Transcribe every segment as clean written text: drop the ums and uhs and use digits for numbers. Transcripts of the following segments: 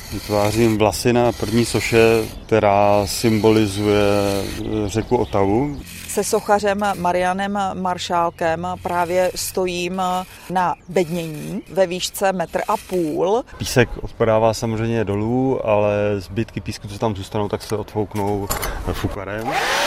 Vytvářím vlasy na první soše, která symbolizuje řeku Otavu. Se sochařem Marianem Maršálkem právě stojím na bednění ve výšce 1,5 metru. Písek odpadává samozřejmě dolů, ale zbytky písku, co tam zůstanou, tak se odfouknou fukarem.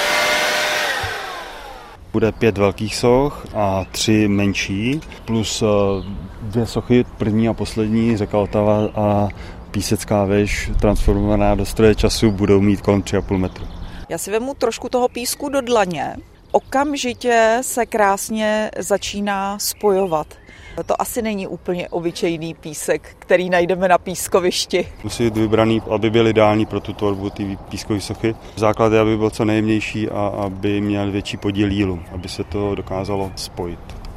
Bude 5 velkých soch a 3 menší, plus 2 sochy, první a poslední, řeka Otava a písecká věž transformovaná do stroje času budou mít kolem 3,5 metru. Já si vemu trošku toho písku do dlaně. Okamžitě se krásně začíná spojovat. To asi není úplně obyčejný písek, který najdeme na pískovišti. Musí být vybraný, aby byl ideální pro tu tvorbu té pískové sochy. Základ je, aby byl co nejjemnější a aby měl větší podíl jílu, aby se to dokázalo spojit.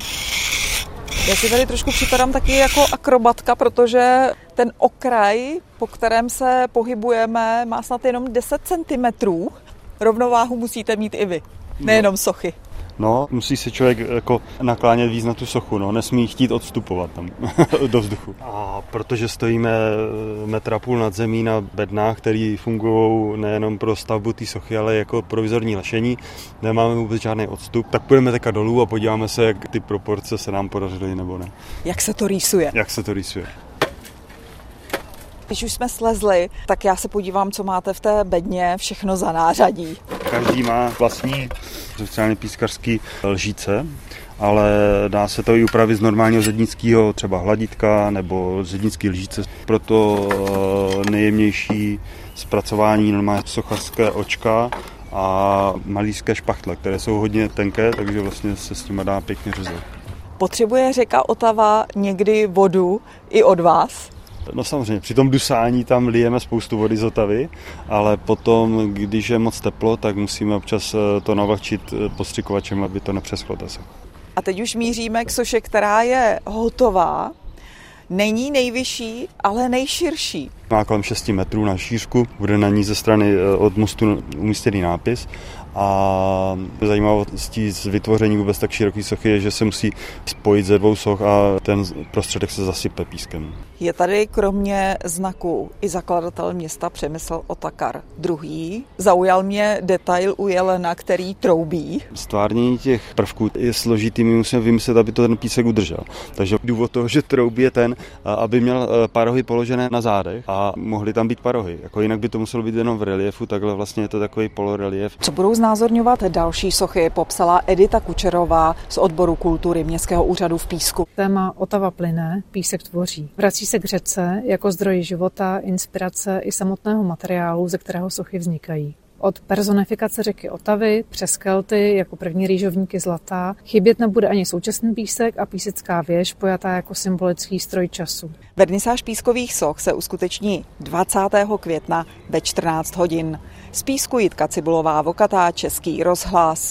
Já si tady trošku připadám taky jako akrobatka, protože ten okraj, po kterém se pohybujeme, má snad jenom 10 centimetrů. Rovnováhu musíte mít i vy, nejenom sochy. No, musí se člověk jako naklánět víc na tu sochu, no, nesmí chtít odstupovat tam do vzduchu. A protože stojíme 1,5 metru nad zemí na bednách, které fungují nejenom pro stavbu té sochy, ale jako provizorní lešení, nemáme vůbec žádný odstup, tak půjdeme teďka dolů a podíváme se, jak ty proporce se nám podařily nebo ne. Jak se to rýsuje? Jak se to rýsuje. Když už jsme slezli, tak já se podívám, co máte v té bedně všechno za nářadí. Každý má vlastní speciálně pískařský lžíce, ale dá se to i upravit z normálního zednického, třeba hladitka nebo zednický lžíce. Proto nejjemnější zpracování normálně sochařské očka a malířské špachtle, které jsou hodně tenké, takže vlastně se s tím dá pěkně řezat. Potřebuje řeka Otava někdy vodu i od vás? No samozřejmě, při tom dusání tam lijeme spoustu vody z Otavy, ale potom, když je moc teplo, tak musíme občas to navlhčit postřikovačem, aby to nepřeschlo. A teď už míříme k soše, která je hotová. Není nejvyšší, ale nejširší. Má kolem 6 metrů na šířku, bude na ní ze strany od mostu umístěný nápis. A zajímavostí z vytvoření vůbec tak široké sochy je, že se musí spojit ze 2 soch a ten prostředek se zasype pískem. Je tady kromě znaku i zakladatel města Přemysl Otakar II. Zaujal mě detail u jelena, který troubí. Stvárnění těch prvků je složitý, my musíme vymyslet, aby to ten písek udržel. Takže důvod toho, že troubí, je ten, aby měl parohy položené na zádech a mohly tam být parohy. Jako jinak by to muselo být jenom v reliefu, takhle vlastně je to takový polorelief. Co budou znázorňovat další sochy, popsala Edita Kučerová z odboru kultury Městského úřadu v Písku. Téma Otava plyne, písek tvoří. Vrací se k řece jako zdroji života, inspirace i samotného materiálu, ze kterého sochy vznikají. Od personifikace řeky Otavy přes Kelty jako první rýžovníky zlata chybět nebude ani současný písek a písecká věž pojatá jako symbolický stroj času. Vernisáž pískových soch se uskuteční 20. května ve 14 hodin. Z Písku Jitka Cibulová, Vokatá, Český rozhlas.